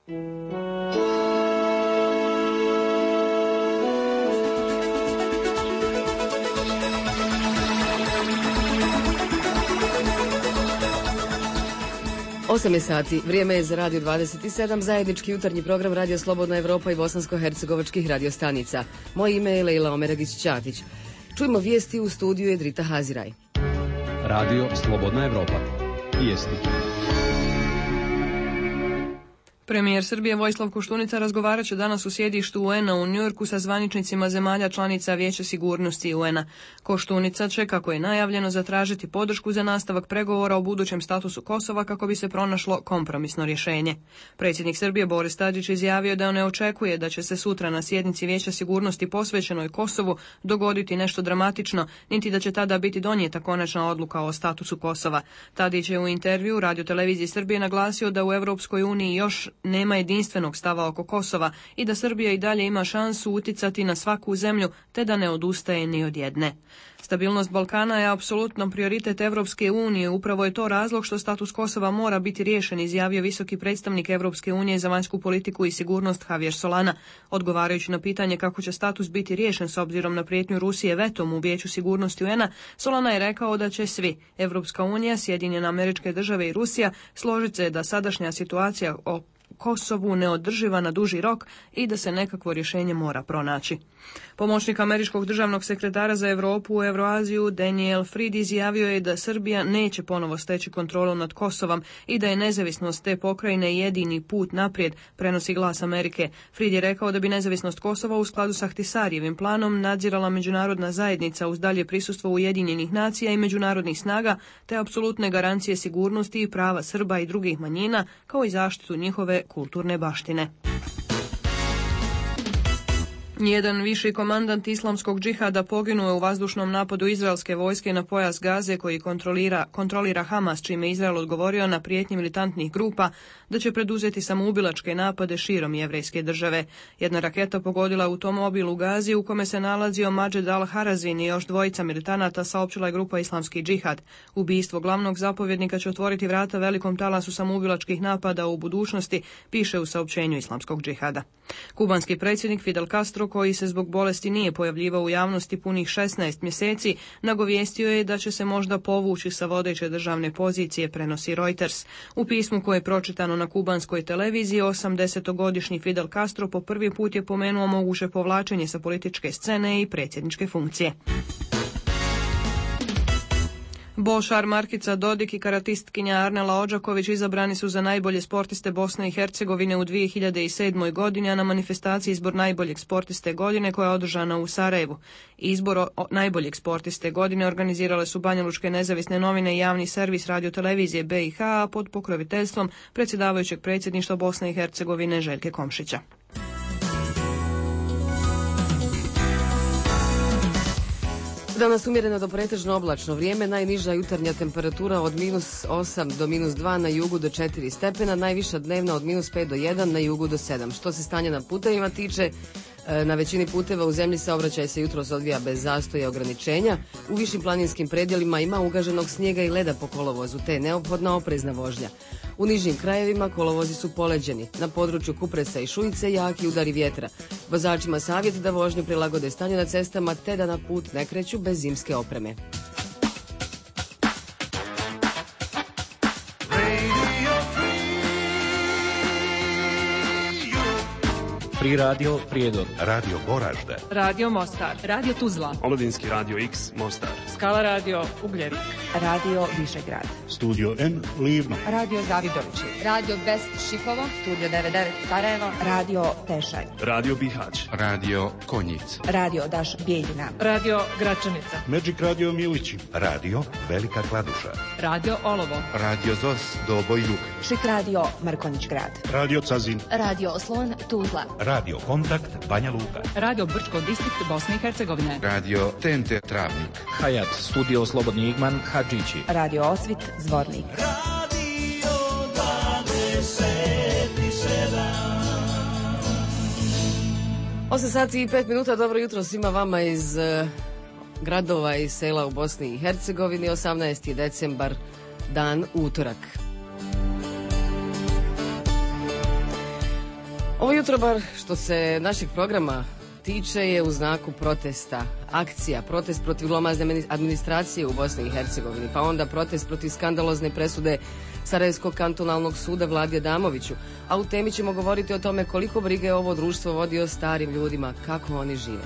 Osam je sati, vrijeme je za Radio 27, zajednički jutarnji program Radio Slobodna Evropa i bosansko-hercegovačkih radiostanica. Moje ime je Lejla Omeragić-Ćatić. Čujmo vijesti u studiju Edrita Haziraj. Radio Slobodna Evropa. Vijesti. Premijer Srbije Vojislav Koštunica razgovarat će danas u sjedištu UN-a u Njujorku sa zvaničnicima zemalja članica Vijeća sigurnosti UN-a. Koštunica će, kako je najavljeno, zatražiti podršku za nastavak pregovora o budućem statusu Kosova kako bi se pronašlo kompromisno rješenje. Predsjednik Srbije Boris Tadić izjavio da on ne očekuje da će se sutra na sjednici Vijeća sigurnosti posvećenoj Kosovu dogoditi nešto dramatično, niti da će tada biti donijeta konačna odluka o statusu Kosova. Tadić je u intervju Radioteleviziji Srbije naglasio da u Europskoj uniji još nema jedinstvenog stava oko Kosova i da Srbija i dalje ima šansu uticati na svaku zemlju te da ne odustaje ni od jedne. Stabilnost Balkana je apsolutno prioritet Evropske unije, upravo je to razlog što status Kosova mora biti riješen, izjavio visoki predstavnik Evropske unije za vanjsku politiku i sigurnost Javier Solana. Odgovarajući na pitanje kako će status biti riješen s obzirom na prijetnju Rusije vetom u Vijeću sigurnosti UN-a, Solana je rekao da će svi, Evropska unija, Sjedinjene Američke Države i Rusija, složiti se da sadašnja situacija o Kosovu neodrživa na duži rok i da se nekakvo rješenje mora pronaći. Pomoćnik američkog državnog sekretara za Europu u Euroaziju Daniel Fried izjavio je da Srbija neće ponovo steći kontrolu nad Kosovom i da je nezavisnost te pokrajine jedini put naprijed, prenosi Glas Amerike. Fried je rekao da bi nezavisnost Kosova u skladu s Ahtisarjevim planom nadzirala međunarodna zajednica uz dalje prisustvo Ujedinjenih nacija i međunarodnih snaga, te apsolutne garancije sigurnosti i prava Srba i drugih manjina, kao i zaštitu njihove kulturne baštine. Jedan viši komandant islamskog džihada poginuo je u vazdušnom napadu izraelske vojske na pojas Gaze koji kontrolira Hamas, čime Izrael odgovorio na prijetnje militantnih grupa da će preduzeti samoubilačke napade širom jevrejske države. Jedna raketa pogodila automobil u Gazi u kome se nalazio Mađed al-Harazin i još dvojica militanata, saopćila je grupa Islamski džihad. Ubijstvo glavnog zapovjednika će otvoriti vrata velikom talasu samoubilačkih napada u budućnosti, piše u saopćenju Islamskog džihada. Kubanski predsjednik Fidel Castro, koji se zbog bolesti nije pojavljivao u javnosti punih 16 mjeseci, nagovijestio je da će se možda povući sa vodeće državne pozicije, prenosi Reuters. U pismu koje je pročitano na kubanskoj televiziji, 80-godišnji Fidel Castro po prvi put je pomenuo moguće povlačenje sa političke scene i predsjedničke funkcije. Bošar Markica Dodik i karatistkinja Arnela Odžaković izabrani su za najbolje sportiste Bosne i Hercegovine u 2007. godini, a na manifestaciji izbor najboljeg sportiste godine koja je održana u Sarajevu. Izbor najboljeg sportiste godine organizirale su Banjalučke nezavisne novine i javni servis radiotelevizije BiH pod pokroviteljstvom predsjedavajućeg predsjedništva Bosne i Hercegovine Željke Komšića. Danas umjereno do pretežno oblačno vrijeme, najniža jutarnja temperatura od -8 do -2 na jugu do 4 stepena, najviša dnevna od -5 do 1 na jugu do 7. Što se stanja na putevima tiče, na većini puteva u zemlji saobraćaj se jutros odvija bez zastoja i ograničenja. U višim planinskim predjelima ima ugaženog snijega i leda po kolovozu, te je neophodna oprezna vožnja. U nižim krajevima kolovozi su poleđeni. Na području Kupresa i Šujice jaki udari vjetra. Vozačima savjet da vožnju prilagode stanju na cestama te da na put ne kreću bez zimske opreme. Free Radio Prijedor, Radio Goražde, Radio Mostar, Radio Tuzla, Omladinski radio X Mostar, Skala Radio Ugljevik, Radio Višegrad, Studio N Livno, Radio Zavidovići, Radio Best Šipovo, Studio 99 Sarajevo, Radio Tešanj, Radio Bihać, Radio Konjic, Radio Daš Bijeljina, Radio Gračanica, Magic Radio Milići, Radio Velika Kladuša, Radio Olovo, Radio Zos Doboj Jug, Šik Radio Markonić Grad, Radio Cazin, Radio Slon Tuzla, Radio Kontakt Banja Luka, Radio Brčko distrikt Bosne i Hercegovine, Radio TNT Travnik, Hayat Studio Slobodni Igman Hadžići, Radio Osvit Zvornik, Radio 27. 8 sati i 5 minuta, dobro jutro svima vama iz gradova i sela u Bosni i Hercegovini. 18. decembar, dan utorak. Ovo jutro, bar što se našeg programa tiče, je u znaku protesta. Akcija, protest protiv glomazne administracije u Bosni i Hercegovini, pa onda protest protiv skandalozne presude Sarajevskog kantonalnog suda Vladi Adamoviću. A u temi ćemo govoriti o tome koliko brige ovo društvo vodi o starim ljudima, kako oni žive.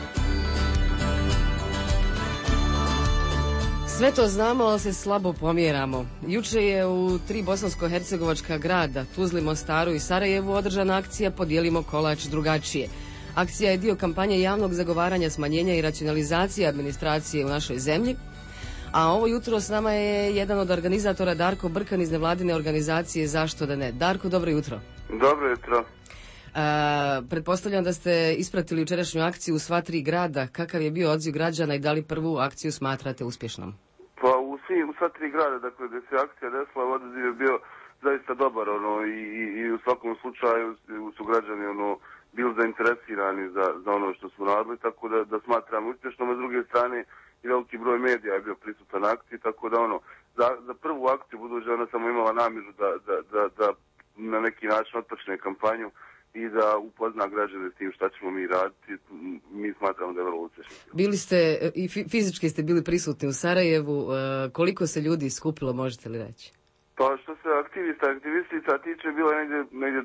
Sve to znamo, ali se slabo pomjeramo. Juče je u 3 bosansko-hercegovačka grada, Tuzli, Mostaru i Sarajevu, održana akcija Podijelimo kolač drugačije. Akcija je dio kampanje javnog zagovaranja smanjenja i racionalizacije administracije u našoj zemlji. A ovo jutro s nama je jedan od organizatora, Darko Brkan iz nevladine organizacije Zašto da ne. Darko, dobro jutro. Dobro jutro. Pretpostavljam da ste ispratili jučerašnju akciju u sva 3 grada. Kakav je bio odziv građana i da li prvu akciju smatrate uspješnom? Pa u sva 3 grada, dakle, gdje se akcija desila, odaziv je bio zaista dobar, i u svakom slučaju su građani, bili zainteresirani za ono što smo radili, tako da smatram uspješnom. A s druge strane, i veliki broj medija je bio prisutan na akciji, tako da za prvu akciju, budući ona samo imala namjeru da na neki način otpočne kampanju i da upozna građane s tim šta ćemo mi raditi, mi smatramo da je vrlo uspješno. Bili ste, i fizički ste bili prisutni u Sarajevu, koliko se ljudi skupilo, možete li reći? Pa što se aktivistica tiče, bilo je negdje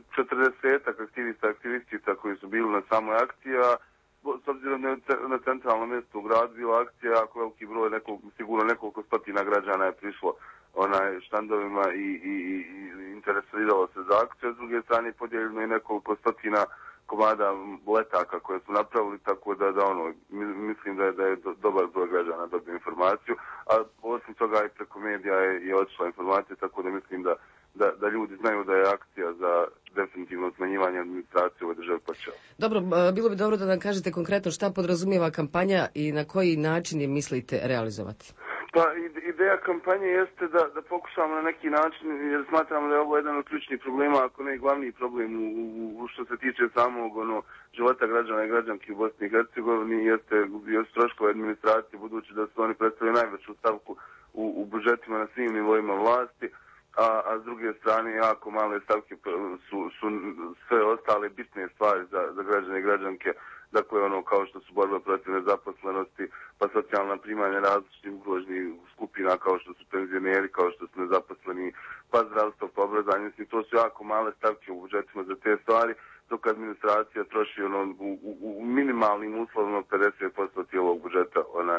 40 aktivistica koji su bili na samoj akciji, a s obzirom na centralnom mjestu u gradu bila akcija, jako veliki broj, sigurno nekoliko stotina građana je prišlo štandovima i interesiralo se za akciju. S druge strane podijeljeno i nekoliko stotina komada letaka koje su napravili, tako da mislim da je dobar broj građana dobio informaciju, a osim toga i preko medija je odšla informacija, tako da mislim da ljudi znaju da je akcija za definitivno smanjivanje administracije u ovoj državi počela. Dobro, bilo bi dobro da nam kažete konkretno šta podrazumijeva kampanja i na koji način je mislite realizovati. Pa ideja kampanje jeste da pokušamo na neki način, jer smatramo da je ovo jedan od ključnih problema, ako ne i glavni problem u što se tiče samog života građana i građanki u Bosni i Hercegovini, jeste troškove administracije, budući da su oni predstavljaju najveću stavku u budžetima na svim nivoima vlasti, a s druge strane jako male stavke su sve ostale bitne stvari za građane i građanke, dakle kao što su borba protiv nezaposlenosti, pa socijalna primanja različitih ugroženih skupina kao što su penzioneri, kao što su nezaposleni, pa zdravstvo, pa obrazovanje. Mislim, to su jako male stavke u budžetima za te stvari, dok administracija troši u minimalnim uslovima 50% cijelog budžeta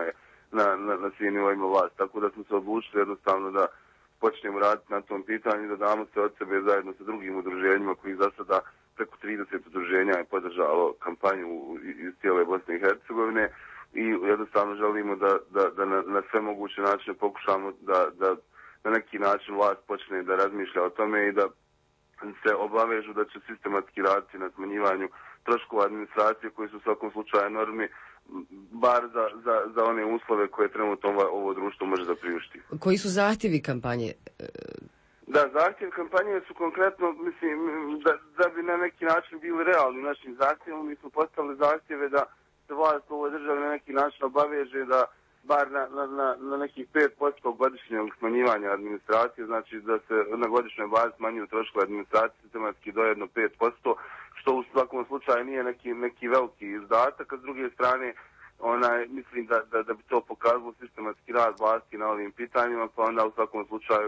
na svim nivoima vlasti. Tako da smo se odlučili jednostavno da počnemo raditi na tom pitanju, da damo se od sebe zajedno sa drugim udruženjima koji za sada preko 30 udruženja je podržalo kampanju iz cijele Bosne i Hercegovine i jednostavno želimo da na sve moguće načine pokušamo da na neki način vlast počne da razmišlja o tome i da se obavežu da će sistematski raditi na smanjivanju troškova administracije koji su u svakom slučaju enormni, bar za one uslove koje trenutno ovo društvo može da priušti. Koji su zahtjevi kampanje? Da, zahtjev kampanje su konkretno, mislim, da bi na neki način bili realni našim zahtjevom. Mi smo postavili zahtjeve da se vlast u ovoj državi na neki način obaveže da bar na nekih 5% godišnjeg smanjivanja administracije, znači da se na godišnjoj bazi smanjuju troškove administracije sistematski do 5%, što u svakom slučaju nije neki veliki izdatak, a s druge strane mislim da bi to pokazalo sistematski rad vlasti na ovim pitanjima, pa onda u svakom slučaju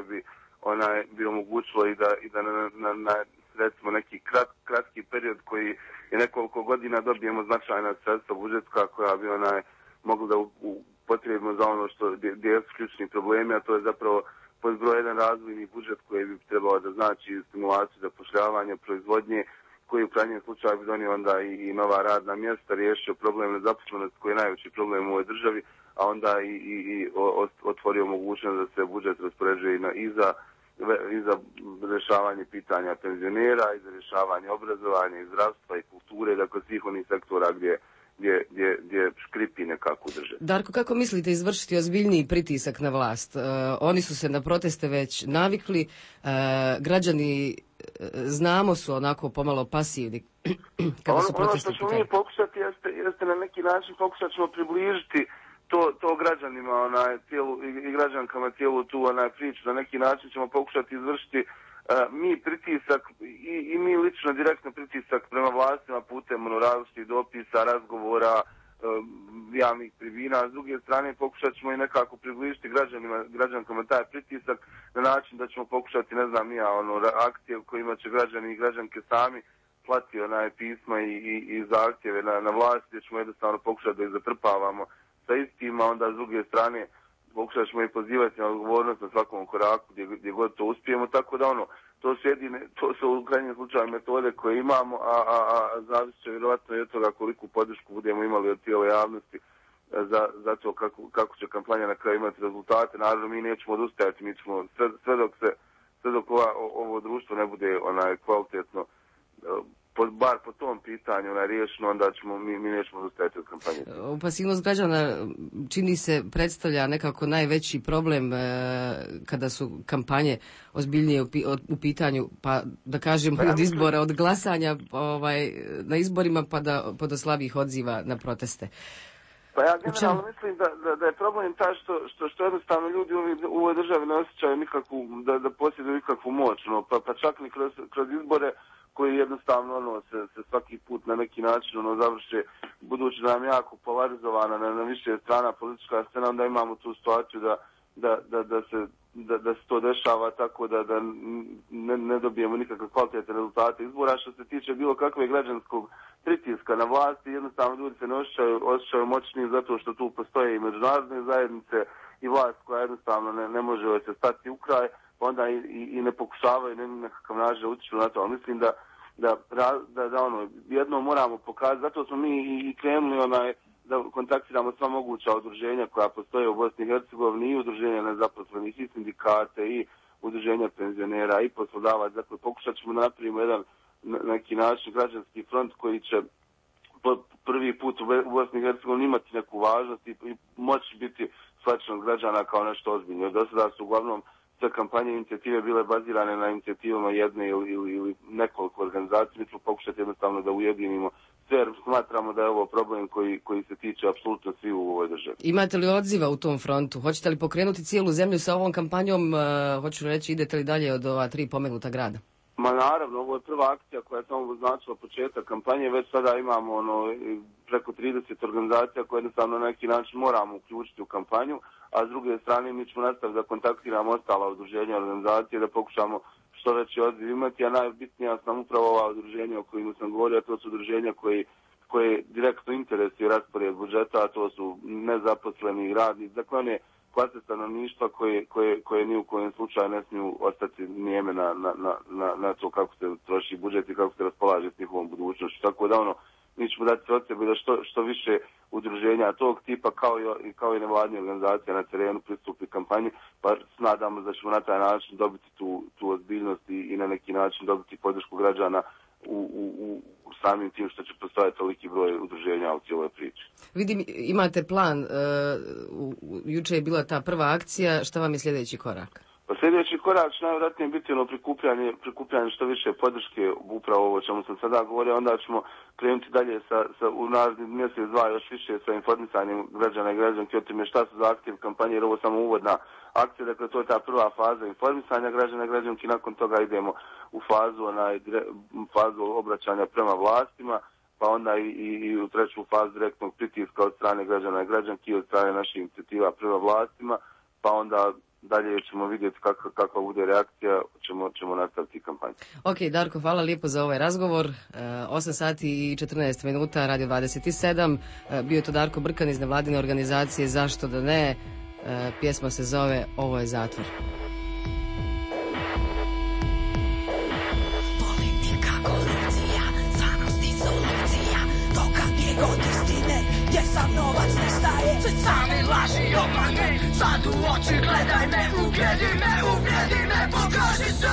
bi omogućilo i da na recimo neki kratki period koji je nekoliko godina dobijemo značajna sredstva budžetska koja bi mogla da upotrijebimo za ono gdje su ključni problemi, a to je zapravo pod broj jedan razvojni budžet koji bi trebao da znači stimulaciju zapošljavanja, proizvodnje, koji u krajnjem slučaju bi donio onda i nova radna mjesta, riješio problem nezaposlenosti koji je najveći problem u ovoj državi, a onda i otvorio mogućnost da se budžet raspoređuje i za rješavanje pitanja penzionera, i za rješavanje obrazovanja i zdravstva i kulture, dakle svih onih sektora gdje škripi nekako državi. Darko, kako mislite izvršiti ozbiljniji pritisak na vlast? Oni su se na proteste već navikli, građani znamo su onako pomalo pasivni kada su protesti. Ono što ćemo mi pokušati jeste na neki način pokušat ćemo približiti to građanima i građankama cijelu tu priču. Na neki način ćemo pokušati izvršiti mi pritisak i mi lično direktno pritisak vlastima putem različitih dopisa, razgovora, javnih tribina. S druge strane pokušat ćemo i nekako približiti građankama taj pritisak na način da ćemo pokušati, ne znam ja, akcije u kojima će građani i građanke sami slati pisma i zahtjeve na vlasti, gdje ćemo jednostavno pokušati da ih zatrpavamo sa istima, onda s druge strane pokušat ćemo i pozivati na odgovornost na svakom koraku gdje god to uspijemo, tako da to su u krajnjem slučaju metode koje imamo, a zavisit će vjerovatno i od toga koliku podršku budemo imali od cijele javnosti za to kako će kampanja na kraju imati rezultate. Naravno, mi nećemo odustajati, mi ćemo sve dok ovo društvo ne bude kvalitetno, bar po tom pitanju riješeno, onda mi nećemo odustajati od kampanje. Pasivnost građana čini se predstavlja nekako najveći problem kada su kampanje ozbiljnije u pitanju, pa da kažem od izbora, od glasanja na izborima pa do slabih odziva na proteste. Pa ja generalno mislim da je problem taj što jednostavno ljudi u ovoj državi ne osjećaju nikakvu, da posjeduju nikakvu moć, pa čak ni kroz izbore koji jednostavno se svaki put na neki način završe, budući da nam jako polarizovana na više strana politička scena, onda imamo tu situaciju da se to dešava tako da ne dobijemo nikakve kvalitetne rezultate izbora. Što se tiče bilo kakve građanskog pritiska na vlasti, jednostavno ljudi se ne osjećaju moćni zato što tu postoje i međunarodne zajednice i vlast koja jednostavno ne može se stati u kraj, pa onda i ne pokušavaju nekakav način da utiču na to. Ali mislim da jedno moramo pokazati, zato smo mi i krenuli da kontaktiramo sva moguća udruženja koja postoje u Bosni i Hercegovini, i udruženja nezaposlenih, i sindikate, i udruženja penzionera, i poslodavaca. Dakle, pokušat ćemo da napravimo jedan neki način građanski front koji će prvi put u Bosni i Hercegovini imati neku važnost i moći biti shvaćen od građana kao nešto ozbiljno. Jer do sada su uglavnom sve kampanje i inicijative bile bazirane na inicijativama jedne ili nekoliko organizacija. Mi ćemo pokušati jednostavno da ujedinimo sve, jer smatramo da je ovo problem koji se tiče apsolutno svi u ovoj državi. Imate li odziva u tom frontu? Hoćete li pokrenuti cijelu zemlju sa ovom kampanjom? Hoću reći, idete li dalje od ova 3 pomenuta grada? Ma naravno, ovo je prva akcija koja je samo označila početak kampanje. Već sada imamo preko 30 organizacija koje jednostavno na neki način moramo uključiti u kampanju, a s druge strane mi ćemo nastaviti da kontaktiramo ostala udruženja, organizacije, da pokušamo što veći odziv imati, a najbitnija su nam upravo ova udruženja o kojima sam govorio, a to su udruženja koje direktno interesuju raspored budžeta, a to su nezaposleni radnici, dakle one klase stanovništva koje ni u kojem slučaju ne smiju ostati nijeme na to kako se troši budžet i kako se raspolaže s njihovom budućnošću. Tako da mi ćemo dati od sebe da što više udruženja tog tipa kao i nevladne organizacije na terenu pristupi kampanji, pa nadamo da ćemo na taj način dobiti tu ozbiljnost i na neki način dobiti podršku građana u samim tim što će postojati toliki broj udruženja u cijeloj priči. Vidim, imate plan, juče je bila ta prva akcija, šta vam je sljedeći korak? Pa sljedeći korak će najvjerojatnije biti prikupljanje što više podrške, upravo ovo o čemu sam sada govorio, onda ćemo krenuti dalje u narednih mjesec, dva još više sa informisanjem građana i građanki o tome šta su zahtjevi kampanje, jer ovo samo uvodna akcija, dakle to je ta prva faza informisanja građana i građanki, nakon toga idemo u fazu obraćanja prema vlastima, pa onda i u treću fazu direktnog pritiska od strane građana i građanki i od strane naših inicijativa prema vlastima, pa onda dalje ćemo vidjeti kakva bude reakcija, ćemo nastaviti kampanju. Ok, Darko, hvala lijepo za ovaj razgovor. 8 sati i 14 minuta, Radio 27. Bio je to Darko Brkan iz nevladine organizacije Zašto da ne. Pjesma se zove Ovo je zatvor. Politika, korupcija, znanost i solucija, dokad je god istine, gdje sam novac nestaje. Sami laži i obmane, sad u oči gledaj me, uvrijedi me, pokaži se.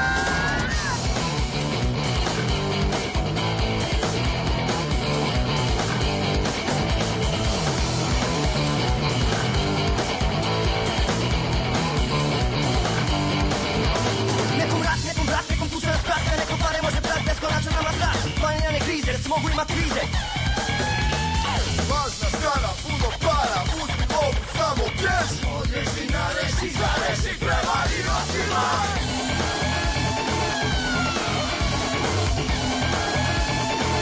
Krize, da se mogu imat krize. Važna strana, puno para, uzmi lovu, samo keš. Odreži, nareži, zareži, prevari, otimaj.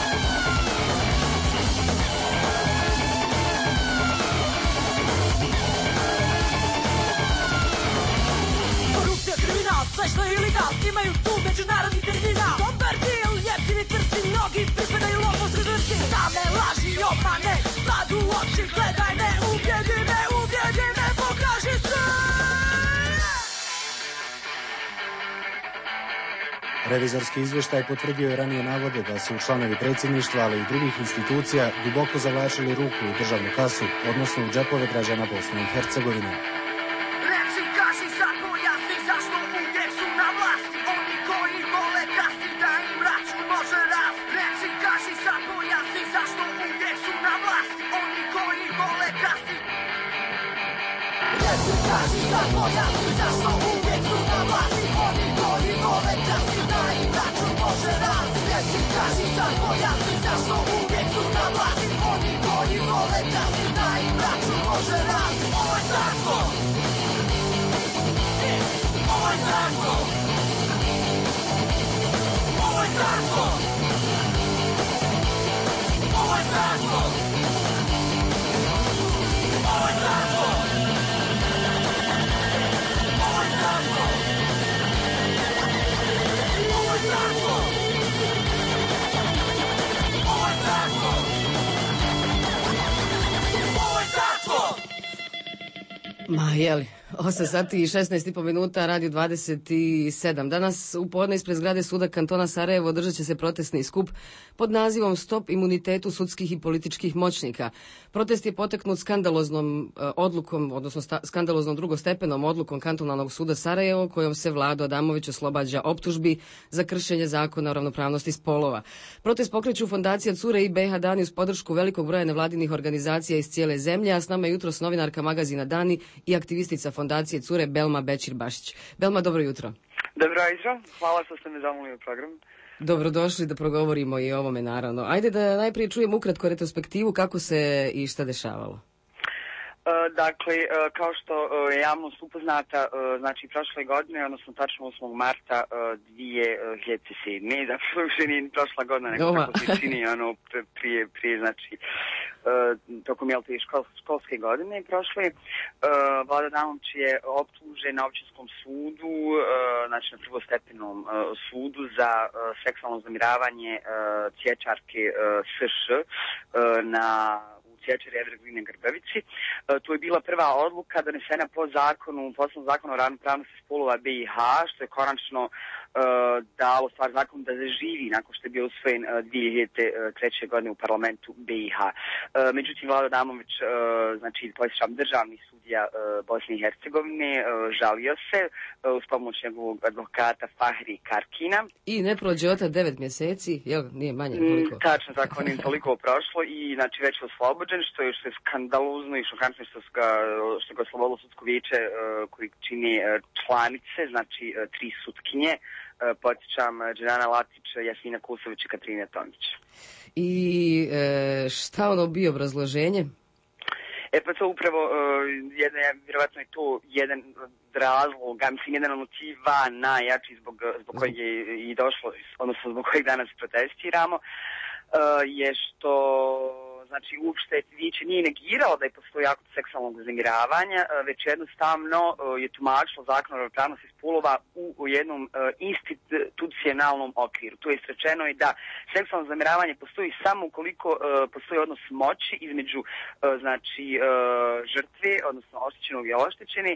Revizorski izvještaj potvrdio je ranije navode da su članovi predsjedništva, ali i drugih institucija duboko zavlačili ruku u državnu kasu, odnosno u džepove građana Bosne i Hercegovine. Reci, kaži, sad pojasni zašto uvijek su na vlasti oni koji vole krasti da im račun može rast. Reci, kaži, sad pojasni zašto uvijek su na vlasti oni koji vole krasti. Reci, kaži, sad pojasni zašto uvijek su na vlasti oni koji vole krasti da im račun može rast. Reci, kaži, sad pojasni zašto uvijek su na vlasti oni koji vole krasti da im račun može rast. Ovo je zakon! Ovo je zakon! Ovo je zakon! Ovo je zakon! Ovo je zakon! Ovo je zakon! Ovo je zakon! Ovo je zakon! Ovo je zakon! Ma jeli, 8 sati i 16,5 minuta, radio 27. Danas u podne ispred zgrade suda kantona Sarajevo održat će se protestni skup pod nazivom Stop imunitetu sudskih i političkih moćnika. Protest je poteknut skandaloznom odlukom, odnosno skandaloznom drugostepenom odlukom kantonalnog suda Sarajevo, kojom se Vlado Adamović oslobađa optužbi za kršenje zakona o ravnopravnosti spolova. Protest pokreću fondacija Cure i BiH Dani uz podršku velikog broja nevladinih organizacija iz cijele zemlje, a s nama je jutros novinarka magazina Dani i aktivistica fondacije Cure Belma Bećir-Bašić. Belma, dobro jutro. Dobro jutro, hvala što ste me zamolili u program. Dobrodošli da progovorimo i o ovome, naravno. Ajde da najprije čujem ukratko retrospektivu kako se i šta dešavalo. Dakle, kao što je javnost upoznata, znači prošle godine, odnosno tačno 8. marta 2007. Dakle, uopšte nije prošla godina, nego tako se čini prije, znači, tokom te školske godine prošle. Vlado Adamović je optužen na općinskom sudu, znači na prvostepenom sudu za seksualno uznemiravanje cvjećarke SŠ na Cvjećari Evergreen Grbavici. To je bila prva odluka donesena po posebnom zakonu o ravnopravnosti spolova BiH, što je konačno dalo stvar zakon da zaživi nakon što je bio usvojen 2003. godine u parlamentu BiH. Međutim, Vlado Adamović, znači podsjećam državni sudija Bosne i Hercegovine, žalio se uz pomoć njegovog advokata Fahri Karkina. I ne prođe od 9 mjeseci, jel, nije manje toliko? Tačno, tako nije toliko prošlo i znači već je oslobođen, što je skandalozno i šokantno što ga oslobodilo sudsko vijeće koji čini članice, znači 3 sutkinje, podsjećam Đenana Latić, Jasmina Kusović i Katarina Tomić. I šta ono bio obrazloženje? Pa to upravo, vjerovatno je to jedan od razloga, mislim jedan od motiva najjači zbog kojeg je i došlo, odnosno zbog kojeg danas protestiramo, je što znači uopšte vijeće nije negiralo da je postoji akt seksualnog uznemiravanja, već jednostavno je tumačilo zakon o ravnopravnosti spolova u jednom institucionalnom okviru. To je rečeno je da seksualno uznemiravanje postoji samo ukoliko postoji odnos moći između znači žrtve, odnosno oštećenog i oštećene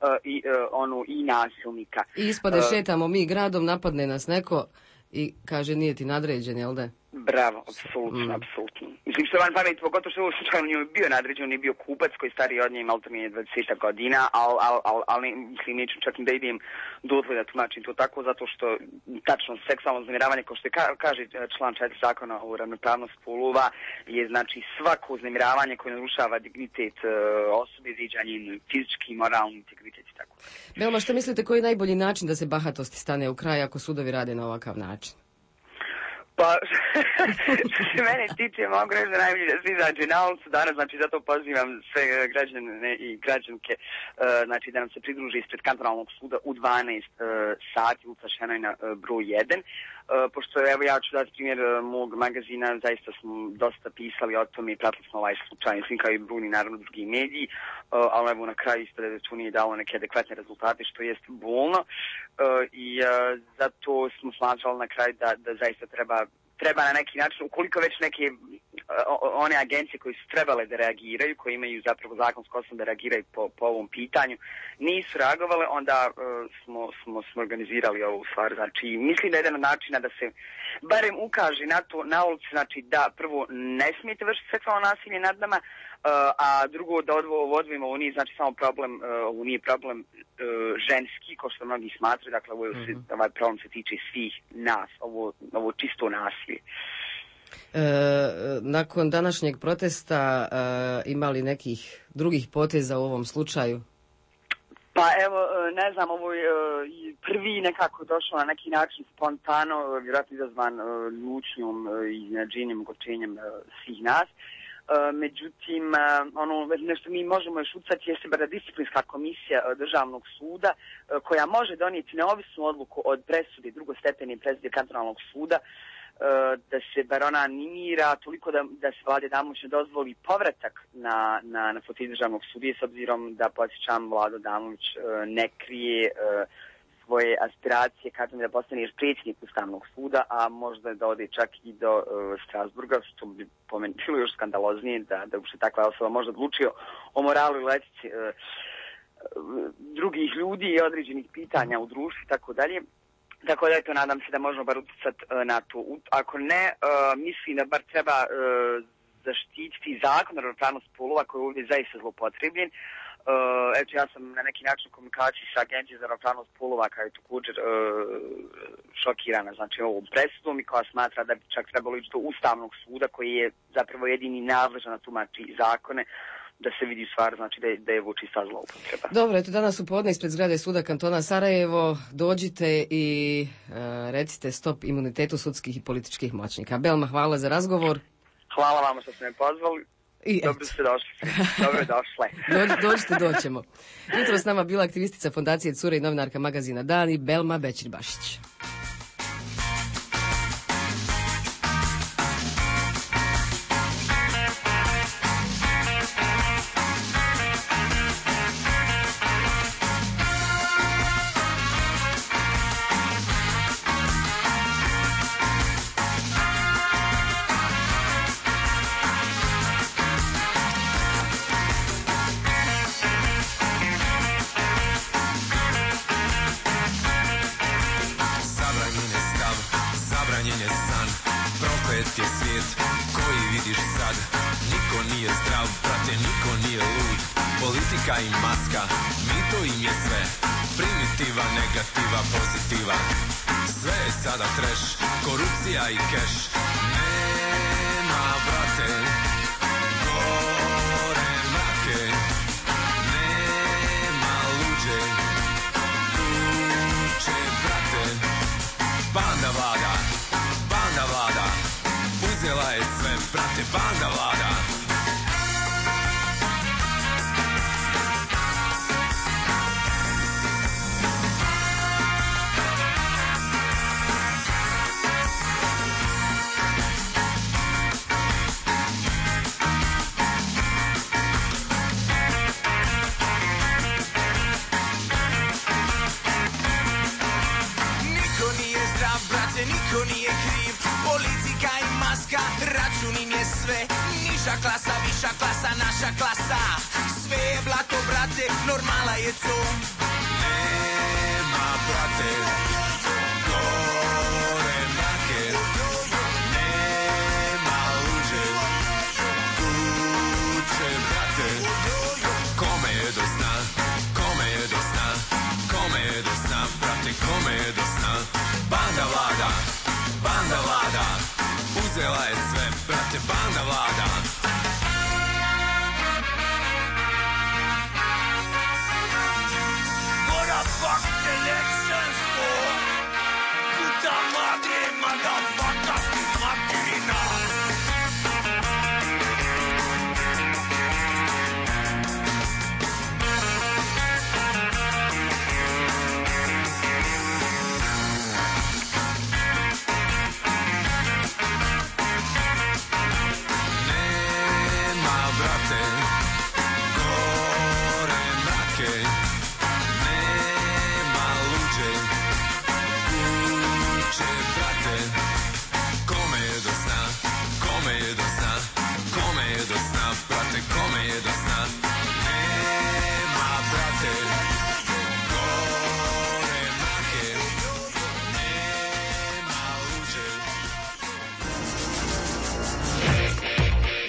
i nasilnika. I ispade šetamo mi gradom, napadne nas neko i kaže nije ti nadređen, jel da? Bravo, apsolutno, apsolutno. Mislim što je van pamet, pogotovo što je u slučaju on je bio nadređen, on je bio kupac koji stariji od nje, malo mi je 20 godina, ali mislim neću čak da idem dotle da tumačim to tako, zato što tačno seksualno uznemiravanje, kao što kaže član 4 zakona o ravnopravnosti spolova, je znači svako uznemiravanje koje narušava dignitet osobe, vrijeđanje fizički i moralni integritet i tako. Belma, što mislite koji je najbolji način da se bahatosti stane u kraj ako sudovi rade na ovakav način? Pa, što se mene tiče, mogu reći da najbolje da se izađe na ulicu danas, znači zato pozivam sve građane i građanke, znači da nam se pridruže ispred kantonalnog suda u 12 sati, ulica Šenojna broj 1. Pošto evo ja ću dati primjer mog magazina, zaista smo dosta pisali o tome i pratili smo ovaj slučaj, mislim kao i bruni naravno drugi mediji, ali evo na kraju ispred da to nije dalo neke adekvatne rezultate, što jest bolno i zato smo smatrali na kraju da zaista treba na neki način, ukoliko već neke one agencije koje su trebale da reagiraju, koje imaju zapravo zakonsku osnovu da reagiraju po ovom pitanju, nisu reagovale, onda smo organizirali ovu stvar. Znači, mislim da je jedan od načina da se barem ukaže na to na ulici, znači da prvo ne smijete vršiti seksualno nasilje nad nama, a drugo da odvojimo, ovo nije znači samo problem, ovo nije problem ženski, kao što mnogi smatraju, dakle ovaj problem se tiče svih nas, ovo čisto nasilje. Nakon današnjeg protesta imali nekih drugih poteza u ovom slučaju? Pa evo, ne znam, ovo je prvi nekako došao na neki način spontano, vjerojatno izazvan ljučnjom i iznenađenjem, ogorčenjem svih nas. Međutim, ono nešto mi možemo još ucati jeste bar disciplinska komisija državnog suda koja može donijeti neovisnu odluku od presude drugostepene presude kantonalnog suda, da se bar ona animira toliko da se Vlade Damović ne dozvoli povratak na fotelju državnog sudije, s obzirom da, podsjećam, Vlado Damović ne krije svoje aspiracije kako da postane još predsjednik Ustavnog suda, a možda da ode čak i do Strasburga, što bi po meni bilo još skandaloznije da uopšte takva osoba možda odlučio o moralu i letici drugih ljudi i određenih pitanja u društvu i tako dalje. Tako da eto, nadam se da možemo bar utjecati na to. Ako ne, mislim da bar treba zaštititi zakon o ravnopravnosti spolova koji je ovdje zaista zloupotrebljen. Eto, ja sam na neki način u komunikaciji sa Agencijom za ravnopravnost spolova koja je također šokirana, znači ovom presudom i koja smatra da bi čak trebalo ići do Ustavnog suda koji je zapravo jedini nadležan na tumači zakone, da se vidi stvar, znači da je ovo čista zloupotreba. Dobro, eto danas u podne ispred zgrade suda kantona Sarajevo dođite i recite stop imunitetu sudskih i političkih moćnika. Belma, hvala za razgovor. Hvala vama što ste me pozvali. Dobro ste došli. Dobro došle. Dođite, doćemo. Jutro s nama bila aktivistica Fondacije Cure i novinarka magazina Dani, Belma Bećir-Bašić. I maska, mito im je sve, primitiva, negativa, pozitiva. Sve je sada trash, korupcija i keš. Nema, brate, gore mrake. Nema luđe, luče, brate. Banda vlada, uzela je sve, brate, banda vlada. Niko nije kriv, politika i maska, račun im je sve. Niža klasa, viša klasa, naša klasa. Sve je blato, brate, normala je to. Nema, brate, gore mrake. Nema luđe, kuće, brate. Kome je do sna, kome je do sna, kome je do sna, brate, kome je do sna. Banda vlada, uzela je sve, brate, banda vlada. What a fuck elections for?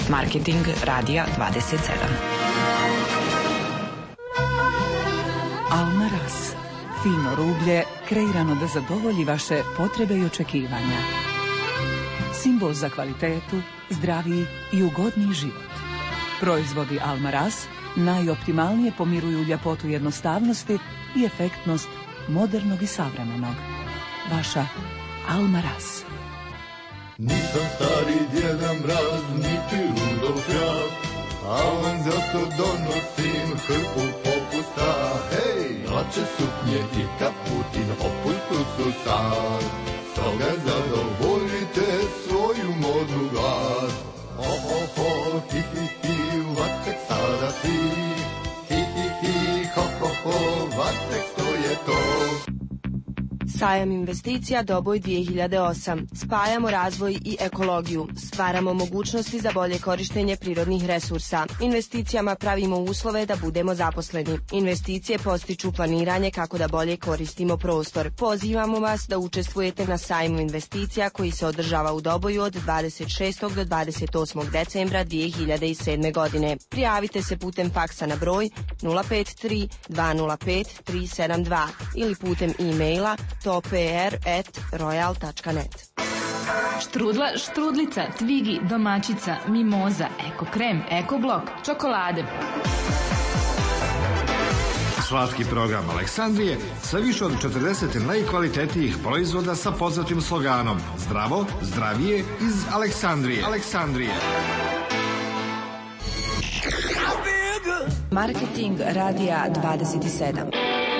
Marketing Radija 27. Almaraz. Fino rublje kreirano da zadovolji vaše potrebe i očekivanja. Simbol za kvalitetu, zdraviji i ugodniji život. Proizvodi Almaraz najoptimalnije pomiruju ljepotu jednostavnosti i efektnost modernog i savremenog. Vaša Almaraz. Nisam stari djeda mraz, niti Rudolf ja, a vam zato donosim hrpu popusta. Hej, hlače, suknje i kaputi na popustu su sad. Stoga zadovoljite svoju modnu glad. Ho, ho, ho, hi, hi, hi, vatek sada ti. Hi, hi, hi, ho, ho, ho, vatek to je to. Sajam investicija Doboj 2008. Spajamo razvoj i ekologiju. Stvaramo mogućnosti za bolje korištenje prirodnih resursa. Investicijama pravimo uslove da budemo zaposleni. Investicije postiču planiranje kako da bolje koristimo prostor. Pozivamo vas da učestvujete na sajmu investicija koji se održava u Doboju od 26. do 28. decembra 2007. godine. Prijavite se putem faksa na broj 053 205 372 ili putem e-maila topr@royal.net. Štrudla, štrudlica, tvigi, domaćica, mimoza, eko krem, eko blok, čokolade. Slatki program Aleksandrije sa više od 40 najkvalitetnijih proizvoda sa poznatim sloganom Zdravo, zdravije iz Aleksandrije. Marketing Radija 27.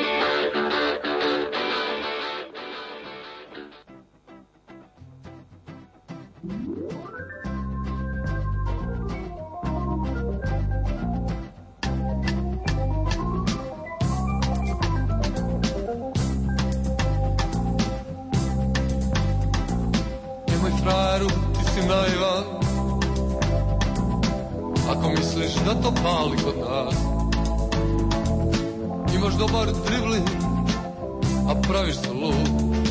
Frajeru, ti si naivan, ako misliš da to pali kod nas. Imaš dobar dribling, a praviš se lud.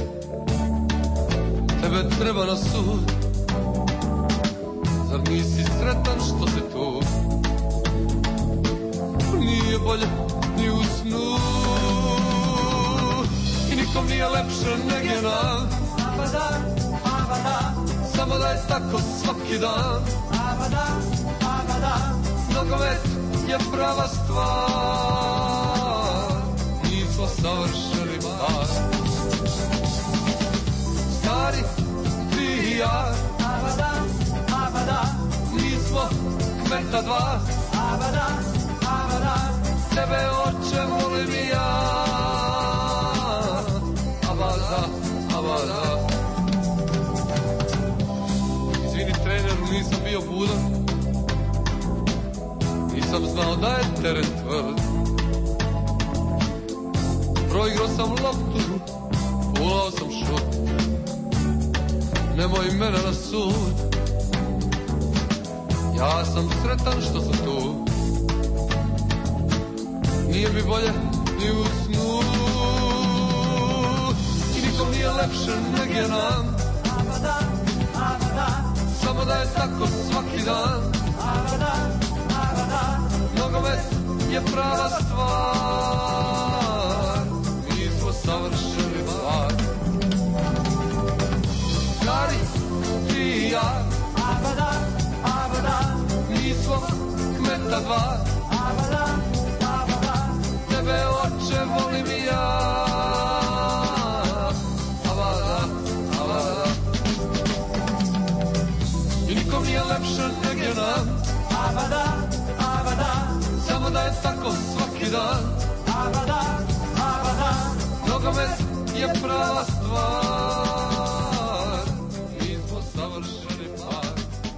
Tebe treba na sud, zar nisi sretan što si tu? Nije bolje ni u snu i nikom nije lepše nego nam. Samo da je tako svaki dan. Nogomet je prava stvar. Nismo savršeni bar. Stari, ti i ja. Nismo kmeta dva. Tebe oče volim i ja. Abada, abada. Izvini treneru, nisam bio budan. Nisam znao da je teren tvrd. Proigrao sam loptu, fulao sam šut. Nemoj mene na sud. Ja sam sretan što sam tu. Nije mi bolje ni u snu. I nikom nije lepše nego nam. Samo da je tako svaki dan. Nogomet je prava stvar. Mi smo savršeni bar. Stari, ti i ja. Nismo kmeta dva. Tebe oče volim i ja. Avada, avada. I nikom nije lepše nego nam. Samo da je tako svaki dan. Nogomet je prava stvar. Mi smo savršeni par.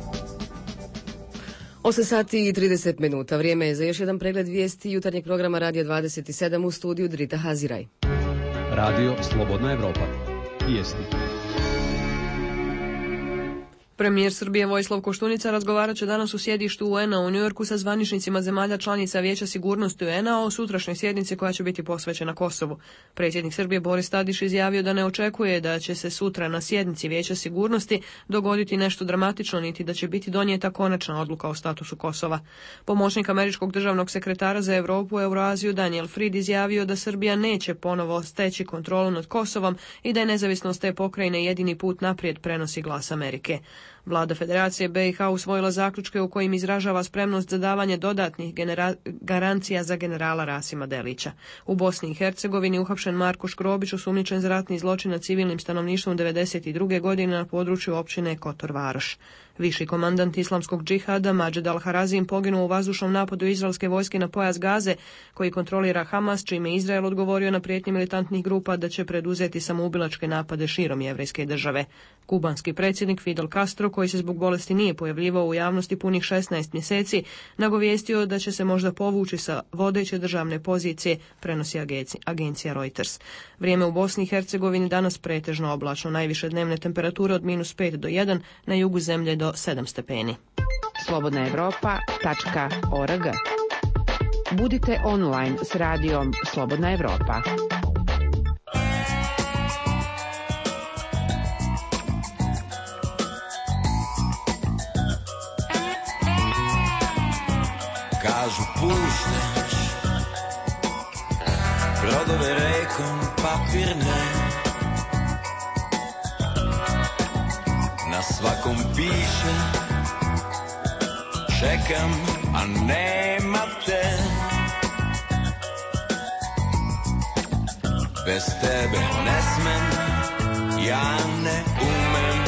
8 sati i 30 minuta. Vrijeme je za još jedan pregled vijesti jutarnjeg programa Radija 27 u studiju Drita Haziraj. Radio Slobodna Evropa. Vijesti. Premijer Srbije Vojislav Koštunica razgovarat će danas u sjedištu UN-a u Njujorku sa zvaničnicima zemalja članica Vijeća sigurnosti UN-a o sutrašnjoj sjednici koja će biti posvećena Kosovu. Predsjednik Srbije Boris Tadić izjavio da ne očekuje da će se sutra na sjednici Vijeća sigurnosti dogoditi nešto dramatično, niti da će biti donijeta konačna odluka o statusu Kosova. Pomoćnik američkog državnog sekretara za Europu i Euroaziju Daniel Fried izjavio da Srbija neće ponovo steći kontrolu nad Kosovom i da je nezavisnost te pokrajine jedini put naprijed, prenosi Glas Amerike. Vlada Federacije BiH usvojila zaključke u kojim izražava spremnost za davanje dodatnih garancija za generala Rasima Delića. U Bosni i Hercegovini uhapšen Marko Škrobić, osumnjičen za ratni zločin nad civilnim stanovništvom 1992. godine na području općine Kotor Varoš. Viši komandant islamskog džihada Mađed al-Harazim poginuo u vazdušnom napadu izraelske vojske na pojas Gaze, koji kontrolira Hamas, čime Izrael odgovorio na prijetnje militantnih grupa da će preduzeti samoubilačke napade širom jevrejske države. Kubanski predsjednik Fidel Castro, koji se zbog bolesti nije pojavljivao u javnosti punih 16 mjeseci, nagovijestio da će se možda povući sa vodeće državne pozicije, prenosi agencija Reuters. Vrijeme u Bosni i Hercegovini danas pretežno oblačno, najviše dnevne temperature od -5 do 1, na jugu zemlje do 7 stepeni. slobodnaevropa.org. Budite online s radijom Slobodna Evropa. Kažu puštaš brodove rekom papirne, na svakom piše čekam, a nema te. Bez tebe ne smem, ja ne umem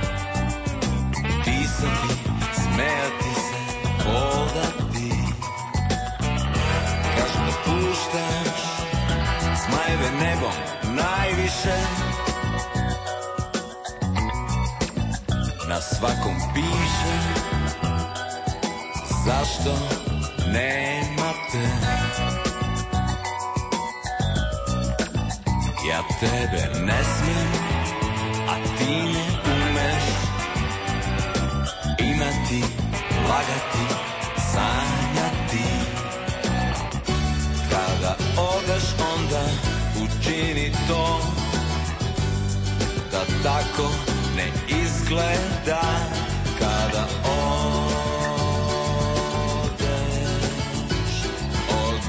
pisati, smejati se, hodati. Kažu da puštaš zmajeve nebom najviše, na svakom piše zašto nema te. Ja tebe ne smijem, a ti ne umeš imati, lagati, sanjati. Kada odaš onda učini to, da tako ne izgleda. Kada odeš od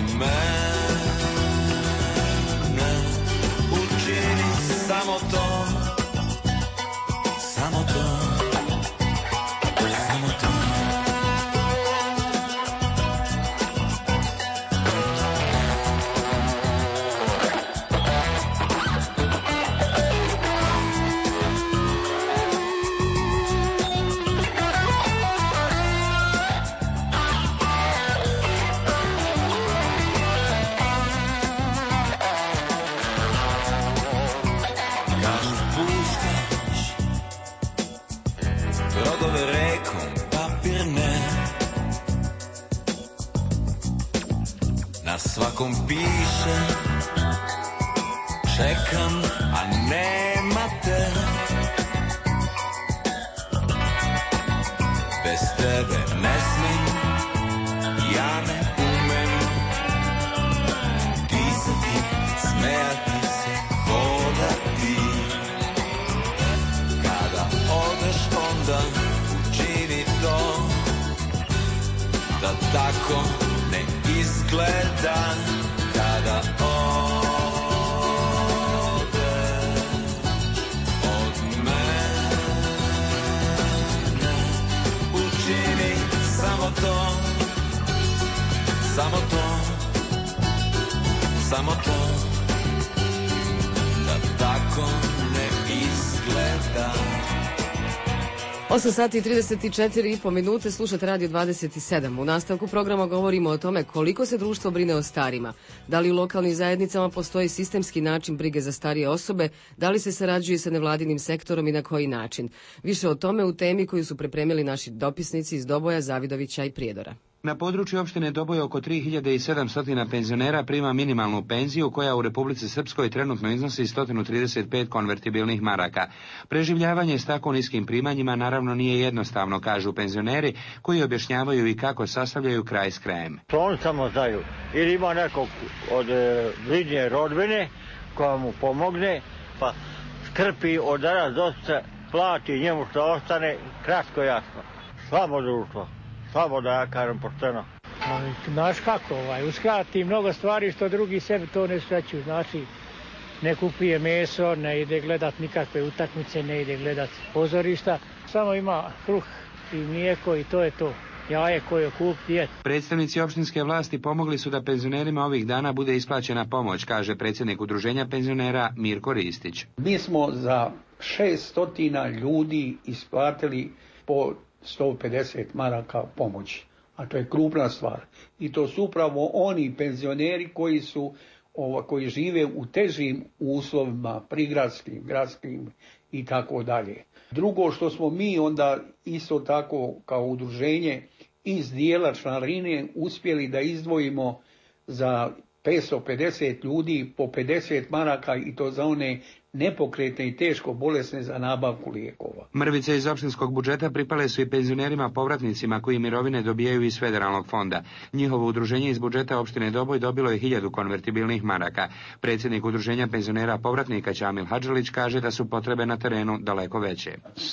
mene, učini samo to, samo to, samo to. Svakom piše čekam, a nema te. Bez tebe ne smijem, ja ne umem pisati, smejati se, hodati. Kada odeš onda učini to, da tako ne izgleda. Kada odeš od mene, učini samo to, samo to, samo to, da tako ne izgleda. 8 sati i 34,5 minute, slušate Radio 27. U nastavku programa govorimo o tome koliko se društvo brine o starima. Da li u lokalnim zajednicama postoji sistemski način brige za starije osobe, da li se sarađuje sa nevladinim sektorom i na koji način. Više o tome u temi koju su pripremili naši dopisnici iz Doboja, Zavidovića i Prijedora. Na području opštine Doboj oko 3700 penzionera prima minimalnu penziju koja u Republici Srpskoj trenutno iznosi 135 konvertibilnih maraka. Preživljavanje s tako niskim primanjima naravno nije jednostavno, kažu penzioneri koji objašnjavaju i kako sastavljaju kraj s krajem. To oni samo znaju. Ili ima nekog od bližnje rodbine koja mu pomogne, pa skrpi od danas dosta, plati njemu što ostane, kratko jasno. Slabo društvo. Slabo da ja kažem pošteno. Znaš kako, uskrati mnogo stvari što drugi sebi to ne sreću. Znači, ne kupuje meso, ne ide gledat nikakve utakmice, ne ide gledat pozorišta. Samo ima kruh i mlijeko i to je to. Jaje koje kupi je. Predstavnici opštinske vlasti pomogli su da penzionerima ovih dana bude isplaćena pomoć, kaže predsjednik udruženja penzionera Mirko Ristić. Mi smo za 600 ljudi isplatili po 150 maraka pomoći, a to je krupna stvar. I to su upravo oni penzioneri koji žive u težim uslovima, prigradskim, gradskim i tako dalje. Drugo što smo mi onda isto tako kao udruženje iz dijela članarine uspjeli da izdvojimo za 550 ljudi po 50 maraka i to za one nepokretne i teško bolesne za nabavku lijekova. Mrvice iz opštinskog budžeta pripale su i penzionerima povratnicima koji mirovine dobijaju iz federalnog fonda. Njihovo udruženje iz budžeta opštine Doboj dobilo je 1000 konvertibilnih maraka. Predsjednik udruženja penzionera povratnika Ćamil Hadžalić kaže da su potrebe na terenu daleko veće.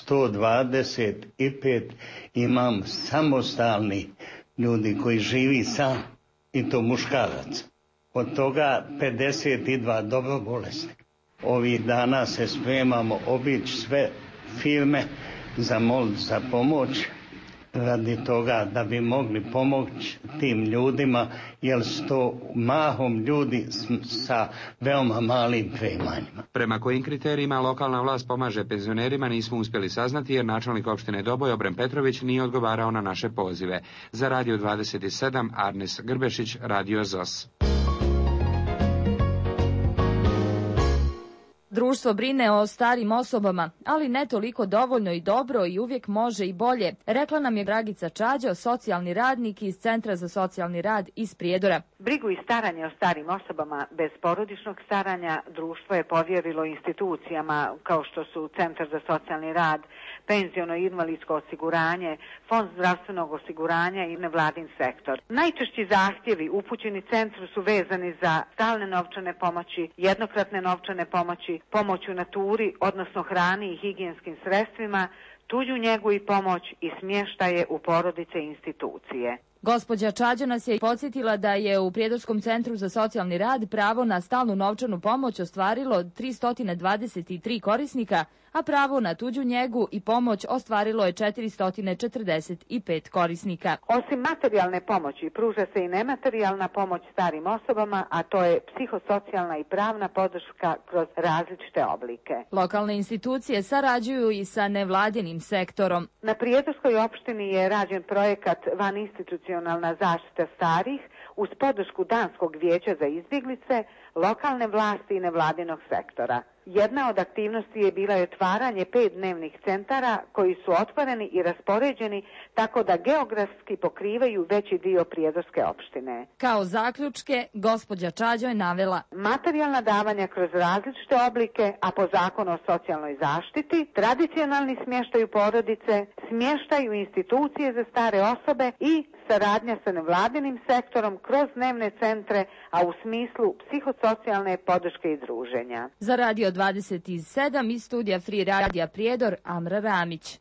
125 imam samostalni ljudi koji živi sam i to muškarac. Od toga 52 dobro bolesni. Ovih dana se spremamo obići sve firme zamoliti za pomoć radi toga da bi mogli pomoći tim ljudima, jer su to mahom ljudi sa veoma malim primanjima. Prema kojim kriterijima lokalna vlast pomaže penzionerima nismo uspjeli saznati, jer načelnik opštine Doboj Obren Petrović nije odgovarao na naše pozive. Za Radio 27 Arnes Grbešić, Radio ZOS. Društvo brine o starim osobama, ali ne toliko dovoljno i dobro i uvijek može i bolje, rekla nam je Dragica Čađo, socijalni radnik iz Centra za socijalni rad iz Prijedora. Brigu i staranje o starim osobama bez porodičnog staranja društvo je povjerilo institucijama kao što su Centar za socijalni rad, penziono i invalidsko osiguranje, Fond zdravstvenog osiguranja i nevladin sektor. Najčešći zahtjevi upućeni centru su vezani za stalne novčane pomoći, jednokratne novčane pomoći, pomoć u naturi, odnosno hrani i higijenskim sredstvima, tuđu njegu i pomoć i smještaje u porodice i institucije. Gospođa Čađo nas je podsjetila da je u Prijedorskom centru za socijalni rad pravo na stalnu novčanu pomoć ostvarilo 323 korisnika, a pravo na tuđu njegu i pomoć ostvarilo je 445 korisnika. Osim materijalne pomoći, pruža se i nematerijalna pomoć starim osobama, a to je psihosocijalna i pravna podrška kroz različite oblike. Lokalne institucije sarađuju i sa nevladinim sektorom. Na Prijedorskoj opštini je rađen projekat vaninstitucionalna zaštita starih uz podršku Danskog vijeća za izbjeglice, lokalne vlasti i nevladinog sektora. Jedna od aktivnosti je bila i otvaranje 5 dnevnih centara koji su otvoreni i raspoređeni tako da geografski pokrivaju veći dio Prijedorske opštine. Kao zaključke, gospođa Čađo je navela: materijalna davanja kroz različite oblike, a po zakonu o socijalnoj zaštiti, tradicionalni smještaj u porodice, smještaj u institucije za stare osobe i saradnja sa nevladinim sektorom kroz dnevne centre, a u smislu psihosocijalne podrške i druženja. Za Radio 27 iz studija Free Radija Prijedor, Amra Ramić.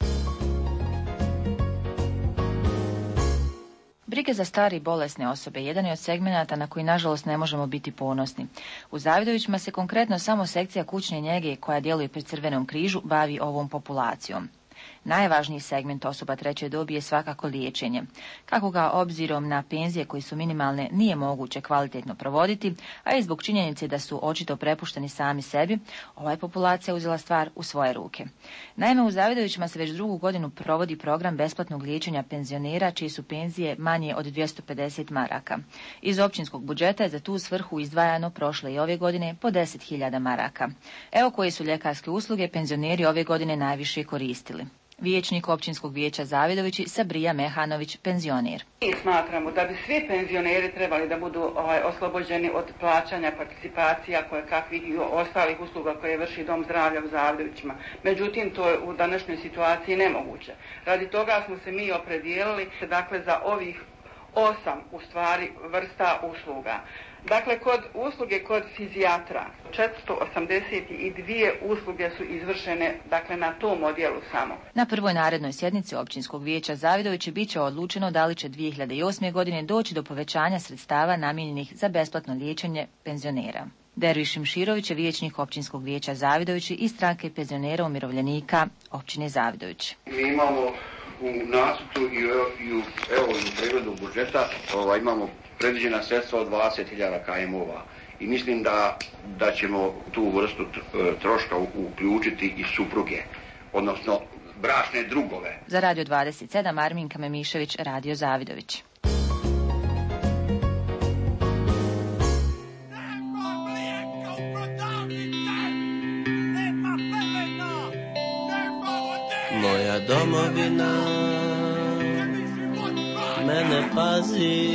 Briga za stare i bolesne osobe jedan je od segmenata na koji nažalost ne možemo biti ponosni. U Zavidovićima se konkretno samo sekcija kućne njege koja djeluje pri Crvenom križu bavi ovom populacijom. Najvažniji segment osoba treće dobi je svakako liječenje. Kako ga obzirom na penzije koje su minimalne nije moguće kvalitetno provoditi, a i zbog činjenice da su očito prepušteni sami sebi, ova je populacija uzela stvar u svoje ruke. Naime, u Zavidovićima se već drugu godinu provodi program besplatnog liječenja penzionera čije su penzije manje od 250 maraka. Iz općinskog budžeta je za tu svrhu izdvajano prošle i ove godine po 10.000 maraka. Evo koje su ljekarske usluge penzioneri ove godine najviše koristili. Vijećnik općinskog vijeća Zavidovići Sabrija Mehanović, penzioner. Mi smatramo da bi svi penzioneri trebali da budu oslobođeni od plaćanja participacija koje kakvih i ostalih usluga koje vrši Dom zdravlja u Zavidovićima. Međutim, to je u današnjoj situaciji nemoguće. Radi toga smo se mi opredijelili za ovih 8 u stvari vrsta usluga. Dakle, kod usluge kod fizijatra 482 usluge su izvršene na tom odjelu samo. Na prvoj narednoj sjednici općinskog vijeća Zavidovići bit će odlučeno da li će 2008. godine doći do povećanja sredstava namijenjenih za besplatno liječenje penzionera. Derviš Šimširović je vijećnik općinskog vijeća Zavidovići i stranke penzionera umirovljenika općine Zavidović. Mi imamo u nacrtu i u pregledu budžeta imamo predviđena sredstva od 20.000 KM-ova i mislim da ćemo tu vrstu troška uključiti i supruge, odnosno bračne drugove. Za Radio 27 Arminka Memišević, Radio Zavidović. Moja domovina mene pazi,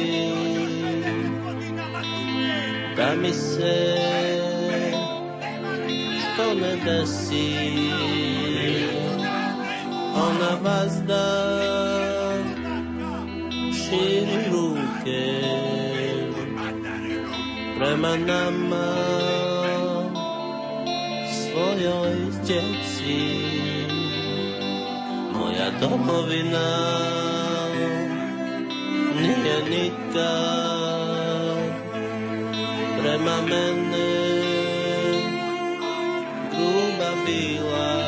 da mi se što ne desi. Ona vazda širi ruke prema nama, svojoj djeci. Moja domovina nije nikad prema mene gruba bila.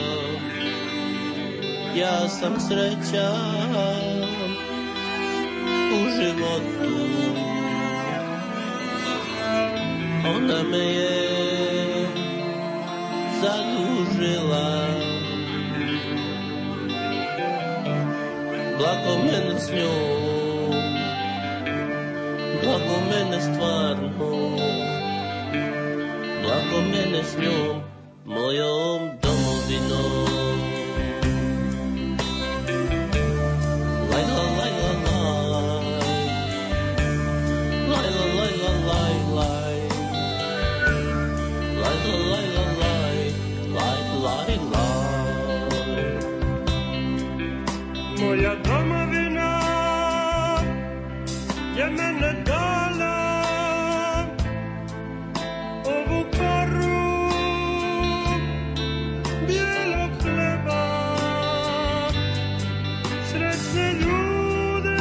Ja sam srećan u životu, ona me je zadužila. Blago mene s njom, blago mene stvarno, blago mene s njom, mojom domovinom. Lajla, lajla, laj, lajla, lajla, laj, laj, lajla, lajla, laj, laj, laj, laj. Moja domovina je mene dala ovu koru bijelog hleba, srećne ljude,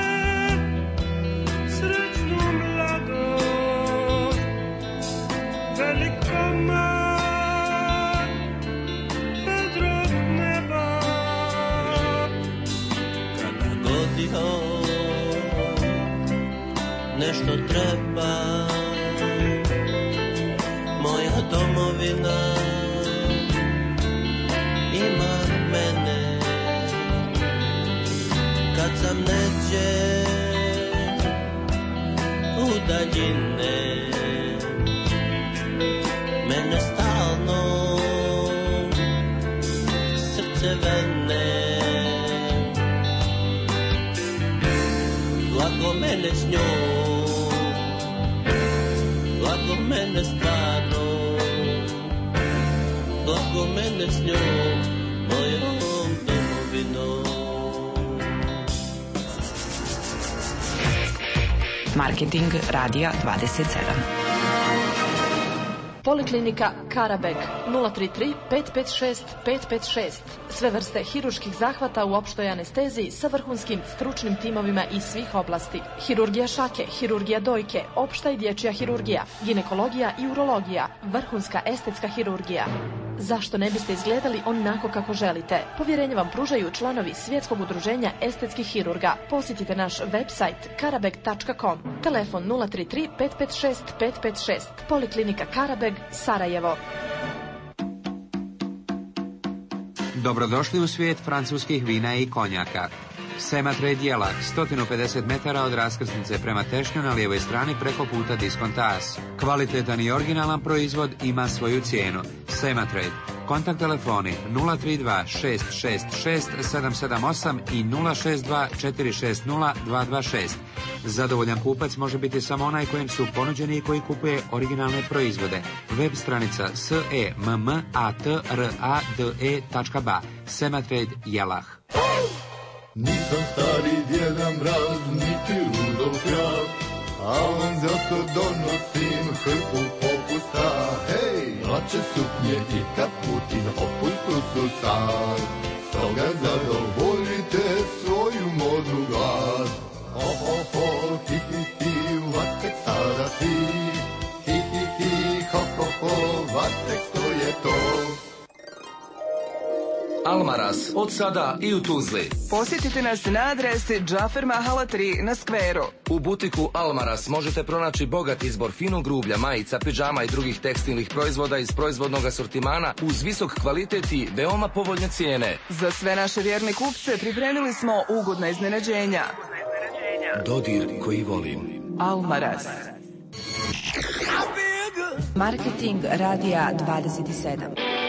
srećnu mladost, velik komad vedrog neba. Kada god nešto treba, moja domovina ima mene. Kad sam neđe u daljine, mene stalno srce vene. Blago mene s njom, blago mene stvarno, blago mene s njom, mojom domovinom. Marketing Radija 27. Poliklinika Karabeg 033 556 556. Sve vrste hirurških zahvata u opštoj anesteziji sa vrhunskim stručnim timovima iz svih oblasti. Hirurgija šake, hirurgija dojke, opšta i dječja hirurgija, ginekologija i urologija, vrhunska estetska hirurgija. Zašto ne biste izgledali onako kako želite? Povjerenje vam pružaju članovi Svjetskog udruženja estetskih hirurga. Posjetite naš website karabeg.com. Telefon 033 556 556. Poliklinika Karabeg, Sarajevo. Dobrodošli u svijet francuskih vina i konjaka. Sematre Djelak, 150 metara od raskrsnice prema Tešnju na lijevoj strani preko puta Diskontas. Kvalitetan i originalan proizvod ima svoju cijenu. Sematre, Kontakt telefoni 032 666 778 i 062 460 226. Zadovoljan kupac može biti samo onaj kojem su ponuđeni i koji kupuje originalne proizvode. Web stranica sematrade.ba. Sematrade Jelah. Nisam stari djeda mraz, niti Rudolf kralj, a vam zato donosim hrpu popusta. Hej, hlače suknje i kaputi na popustu su sad, stoga zadovoljite svoju modnu glad. Ho, ho, ho, hi, hi, hi, vatek sada ti, hi, hi, hi, ho, ho, ho, vatek to je to. Almaraz, od sada i u Tuzli. Posjetite nas na adresi Džafer Mahala 3 na Skveru. U butiku Almaraz možete pronaći bogat izbor finog grublja, majica, pidžama i drugih tekstilnih proizvoda iz proizvodnog asortimana uz visok kvalitet i veoma povoljne cijene. Za sve naše vjerne kupce pripremili smo ugodna iznenađenja. Dodir koji volim. Almaraz. Marketing Radija 27.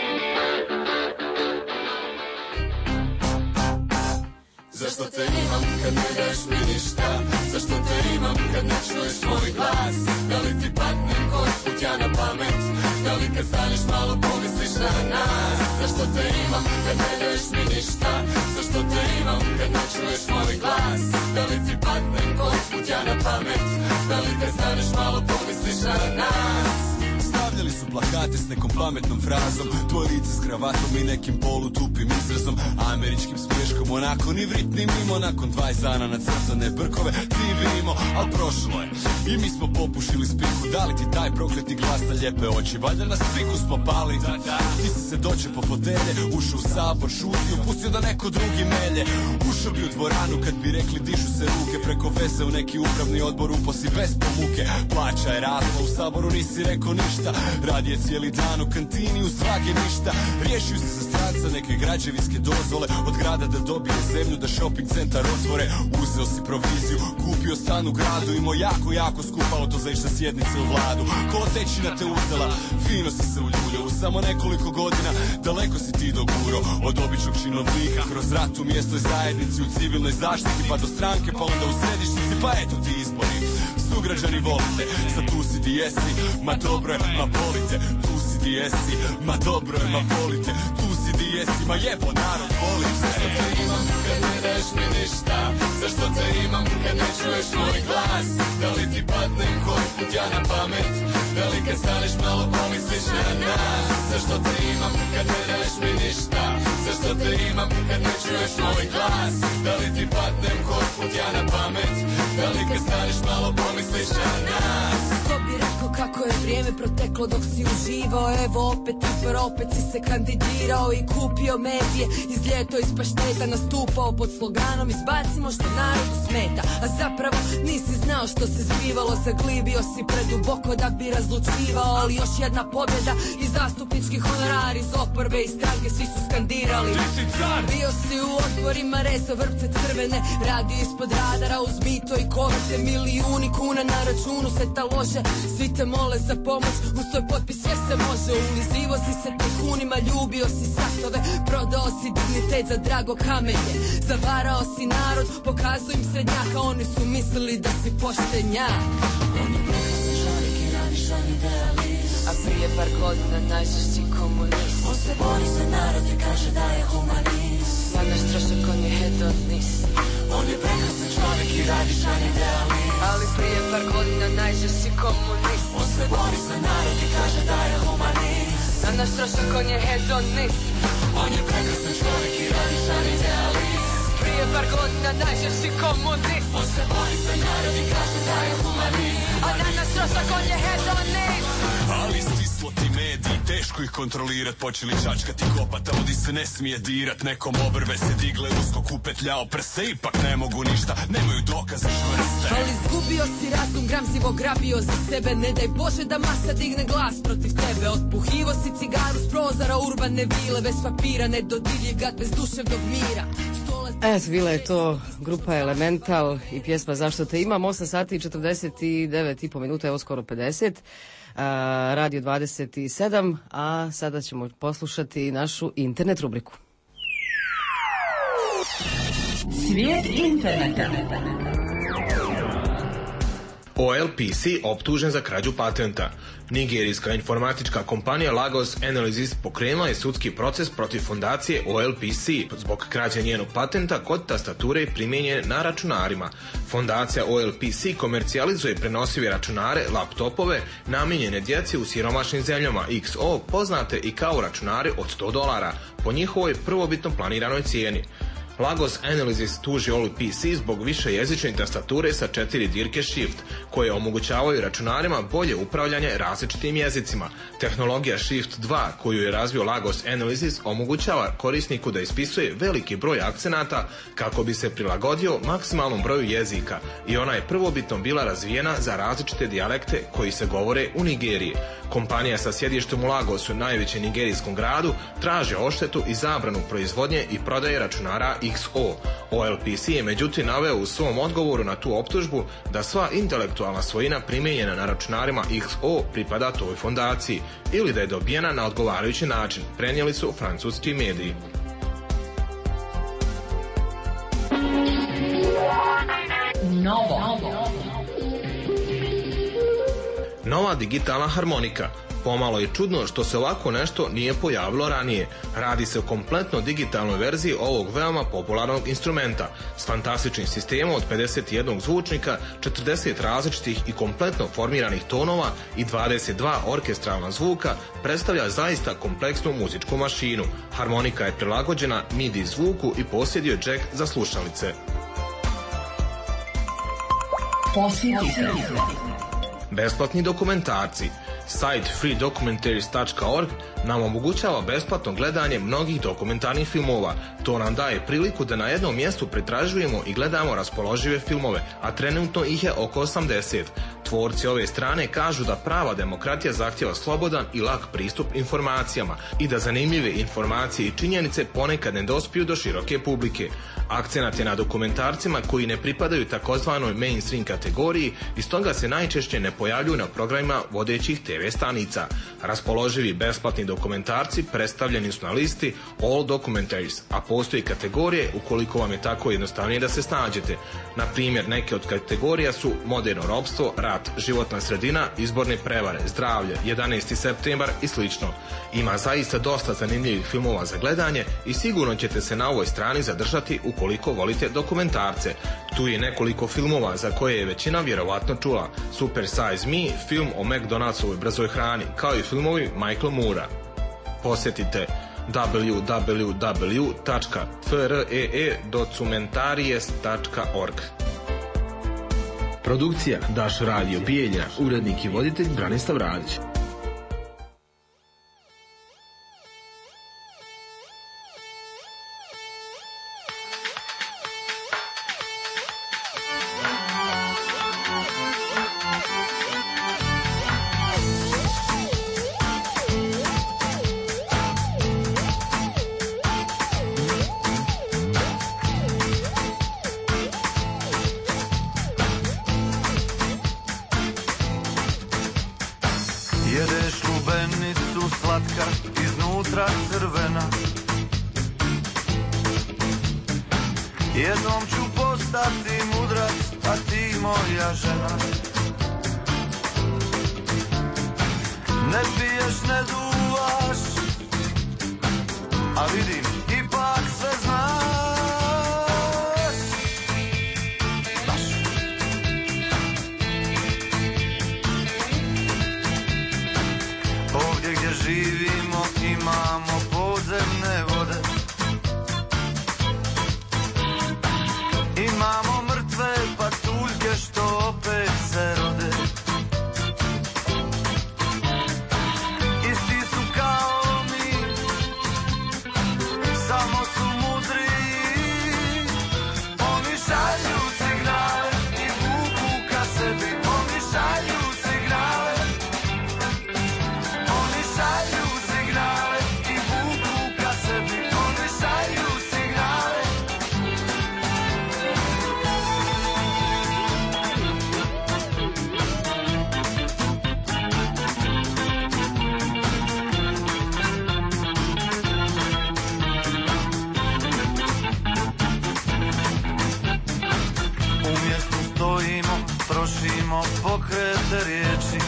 Zašto te imam kad ne daš mi ništa? Zašto te imam kad ne čuješ moj glas? Da li ti padnem koji put ja na pamet? Da li kad staneš malo pomisliš na nas? Zašto te imam kad ne daš mi ništa? Zašto te imam kad ne čuješ moj glas? Da li ti padnem koji put ja na pamet? Da li kad staneš malo pomisliš na nas? Stavljali su plakate s nekom pametnom frazom, tvoje lice s kravatom i nekim polutupim izrazom, američkim smješkom, onako ni vrit ni mimo. Nakon 20 dana na crtane brkove živimo, al prošlo je i mi smo popušili spiku. Da li ti taj prokleti glas na lijepe oči? Valjda na spiku smo pali. Ti si se doće po fotelje, ušao u sabor, šutio, pustio da neko drugi melje. Ušao bi u dvoranu kad bi rekli dižu se ruke, preko veze u neki upravni odbor uposi bez pomuke. Plaća je rasla, u saboru nisi rekao ništa. Radi je cijeli dan u kantini, u svake ništa. Riješio se za stranca neke građevinske dozvole, od grada da dobije zemlju, da shopping centar otvore. Uzeo si proviziju, kupio stan u gradu, imao jako skupa auto za išta sjednice u vladu. Kolotečina te uzela, fino si se uljuljio. U samo nekoliko godina daleko si ti doguro. Od običnog činovnika kroz rat u mjestnoj zajednici, u civilnoj zaštiti pa do stranke, pa onda u središnjici, pa eto ti izbori. Sugrađani volite, sad tu si di jesi, ma dobro je, ma volite. Tu si di jesi, ma dobro je, ma volite. Tu si di jesi, ma jebo narod volim. Zašto te imam kad ne daš mi ništa? Zašto te imam kad ne čuješ moj glas? Da li ti padnem koji put ja na pamet? Da li kad staneš malo pomisliš na nas? Zašto te imam kad ne daš mi ništa? Zašto te imam kad ne čuješ moj glas? Da li ti padnem koji put ja na pamet? Da li kad staneš malo pomisliš na nas? Ko bi rekao kako je vrijeme proteklo dok si uživao? Evo opet izbor, opet si se kandidirao i kupio medije. Iz ljeto iz pašteta nastupao pod sloganom izbacimo što narodu smeta. A zapravo nisi znao što se zbivalo, zaglibio si preduboko da bi razlučivao. Ali još jedna pobjeda i zastupnički honorar iz oporbe i stranke svi su skandirali. Bio si u odborima, rezo vrpce crvene, radio ispod radara uz mito i kovite. Milijuni kuna na računu se talože, svi te mole za pomoć, uz svoj potpis sve se može. Ulizivo si se tajkunima, ljubio si satove, prodao si dignitet za drago kamenje. Zavarao si narod, pokazuj im srednjaka, oni su mislili da si poštenjak. On je prekrasni žarik i radišan idealist, a prije par godina najžešći komunist. On se bori za narod i kaže da je humanist, a naš trošak on je hedonist. On je prekrasni čovjek i radišan idealist, ali prije par godina najžešći komunist. On se bori za narod i kaže da je humanist, a naš trošak on je hedonist. On je prekrasni čovjek i radišan idealist, prije par godina najžešći komunist. On se bori za narod i kaže da je humanist, a danas trošak on je hedonist. Ali stislo ti mediji, teško ih kontrolirat, počeli čačkati kopata, ovdje se ne smije dirat. Nekom obrve se digle, usko kupetljao prse, ipak ne mogu ništa, nemaju dokaze čvrste. Ali izgubio si razum, gramzivo grabio za sebe, ne daj Bože da masa digne glas protiv tebe. Otpuhivo si cigaru s prozora urbane vile, bez papira, nedodirljiv gad bez duševnog mira. Bila je to grupa Elemental i pjesma Zašto te imam. 8 sati i 49,5 minuta, evo skoro 50. Radio 27. a sada ćemo poslušati našu internet rubriku. Svijet interneta. OLPC optužen za krađu patenta. Nigerijska informatička kompanija Lagos Analysis pokrenula je sudski proces protiv fondacije OLPC zbog krađe njenog patenta kod tastature primijenjene na računarima. Fondacija OLPC komercijalizuje prenosive računare, laptopove, namijenjene djeci u siromašnim zemljama XO, poznate i kao računare od $100 po njihovoj prvobitno planiranoj cijeni. Lagos Analysis tuži OLPC zbog višejezične tastature sa 4 dirke Shift, koje omogućavaju računarima bolje upravljanje različitim jezicima. Tehnologija Shift 2, koju je razvio Lagos Analysis, omogućava korisniku da ispisuje veliki broj akcenata kako bi se prilagodio maksimalnom broju jezika i ona je prvobitno bila razvijena za različite dijalekte koji se govore u Nigeriji. Kompanija sa sjedištem u Lagosu, najvećem nigerijskom gradu, traži odštetu i zabranu proizvodnje i prodaje računara XO. OLPC je međutim naveo u svom odgovoru na tu optužbu da sva intelektualna svojina primijenjena na računarima XO pripada toj fondaciji ili da je dobijena na odgovarajući način, prenijeli su francuski mediji. Nova digitalna harmonika. Pomalo je čudno što se ovako nešto nije pojavilo ranije. Radi se o kompletno digitalnoj verziji ovog veoma popularnog instrumenta s fantastičnim sistemom od 51 zvučnika, 40 različitih i kompletno formiranih tonova i 22 orkestralna zvuka, predstavlja zaista kompleksnu muzičku mašinu. Harmonika je prilagođena MIDI zvuku i posjeduje džek za slušalice. Besplatni dokumentarci. Sajt freedocumentaries.org nam omogućava besplatno gledanje mnogih dokumentarnih filmova. To nam daje priliku da na jednom mjestu pretražujemo i gledamo raspoložive filmove, a trenutno ih je oko 80. Tvorci ove strane kažu da prava demokratija zahtjeva slobodan i lak pristup informacijama i da zanimljive informacije i činjenice ponekad ne dospiju do široke publike. Akcenat je na dokumentarcima koji ne pripadaju takozvanoj mainstream kategoriji i stoga se najčešće ne pojavljuju na programima vodećih TV stanica. Raspoloživi besplatni dokumentarci predstavljeni su na listi All Documentaries, a postoji kategorije ukoliko vam je tako jednostavnije da se snađete. Na primjer, neke od kategorija su moderno ropstvo, rat, životna sredina, izborne prevare, zdravlje, 11. septembar i slično. Ima zaista dosta zanimljivih filmova za gledanje i sigurno ćete se na ovoj strani zadržati ukoliko volite dokumentarce. Tu je nekoliko filmova za koje je većina vjerovatno čula. Super Size Me, film o McDonaldsovoj brzoj hrani, kao i filmovi Michael Moora. Posjetite www.free.documentaries.org. Produkcija Daš Radio Bijeljina, urednik i voditelj Branislav Radić. Jednom ću postati mudrac, a ti moja žena. Ne piješ, ne duvaš, a vidim, ipak sve znaš. Baš. Ovdje gdje živimo imamo podzemne vode. Imamo mrtve patuljke što opet se rode. Isti su kao mi, trošimo pokrete riječi.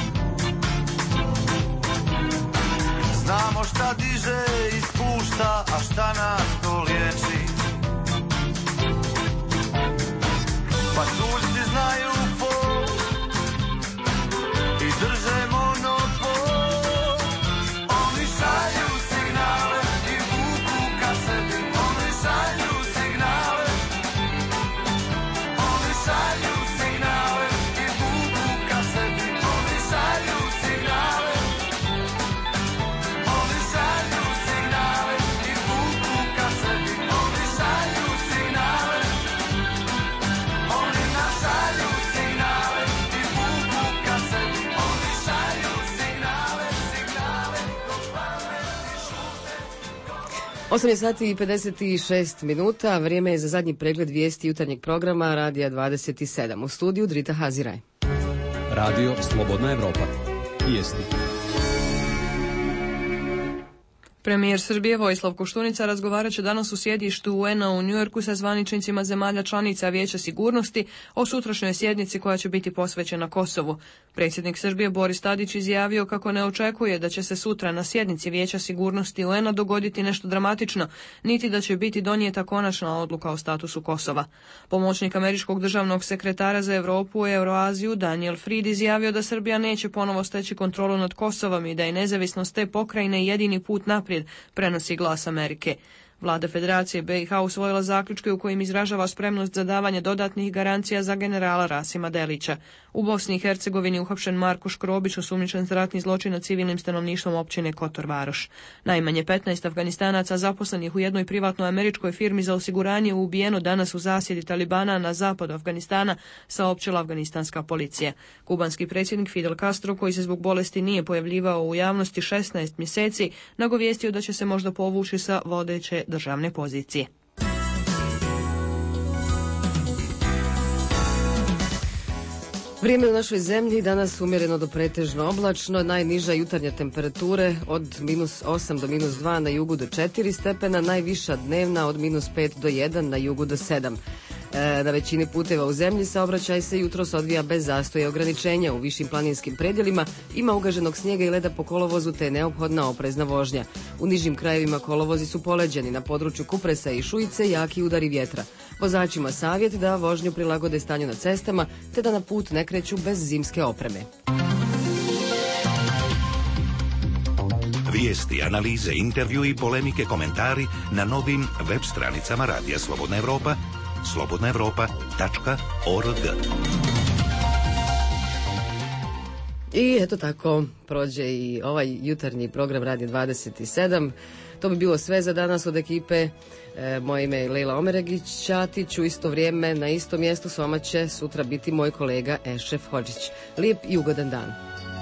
Znamo šta diže i spušta, a šta nas to liječi. Patuljci znaju fol i drže monopol. Oni šalju signale i vuku ka sebi. Oni šalju signale. Oni šalju signale i vuku ka sebi. Oni šalju signale. Oni šalju signale i vuku ka sebi. Oni šalju signale. Oni nam šalju signale i vuku ka sebi. Oni šalju signale, signale, dok pameti šute. 8 je sati i 56 minuta, vrijeme je za zadnji pregled vijesti jutarnjeg programa Radija 27. U studiju Drita Haziraj. Radio Slobodna Evropa. Vijesti. Premijer Srbije Vojislav Koštunica razgovarat će danas u sjedištu UN-a u Njujorku sa zvaničnicima zemalja članica Vijeća sigurnosti o sutrašnjoj sjednici koja će biti posvećena Kosovu. Predsjednik Srbije Boris Tadić izjavio kako ne očekuje da će se sutra na sjednici Vijeća sigurnosti UN-a dogoditi nešto dramatično, niti da će biti donijeta konačna odluka o statusu Kosova. Pomoćnik američkog državnog sekretara za Europu i Euroaziju Daniel Fried izjavio da Srbija neće ponovo steći kontrolu nad Kosovom i da je nezavisnost te pokrajine jedini put naprijed, prenosi Glas Amerike. Vlada Federacije BiH usvojila zaključke u kojim izražava spremnost za davanje dodatnih garancija za generala Rasima Delića. U Bosni i Hercegovini uhapšen Marko Škrobić, osumnjičen za ratni zločin nad civilnim stanovništvom općine Kotor Varoš. Najmanje 15 Afganistanaca zaposlenih u jednoj privatnoj američkoj firmi za osiguranje ubijeno danas u zasjedi Talibana na zapadu Afganistana, saopćila afganistanska policija. Kubanski predsjednik Fidel Castro, koji se zbog bolesti nije pojavljivao u javnosti 16 mjeseci, nagovijestio da će se možda povući sa vodeće državne pozicije. Vrijeme u našoj zemlji danas umjereno do pretežno oblačno, najniža jutarnja temperature od -8 do -2 na jugu do 4 stepena, najviša dnevna od -5 do 1 na jugu do 7. Na većini puteva u zemlji saobraćaj se jutros odvija bez zastoja i ograničenja. U višim planinskim predjelima ima ugaženog snijega i leda po kolovozu te je neophodna oprezna vožnja. U nižim krajevima kolovozi su poleđeni, na području Kupresa i Šujice jaki udari vjetra. Vozačima savjet da vožnju prilagode stanju na cestama te da na put ne kreću bez zimske opreme. Vijesti, analize, intervju i polemike, komentari na novim web stranicama Radija Slobodna Evropa, slobodnaevropa.org. I eto tako prođe i ovaj jutarnji program Radija 27. To bi bilo sve za danas od ekipe. Moje ime je Lejla Omeregić-Ćatić. U isto vrijeme na istom mjestu s vama će sutra biti moj kolega Ešref Hodžić. Lijep i ugodan dan.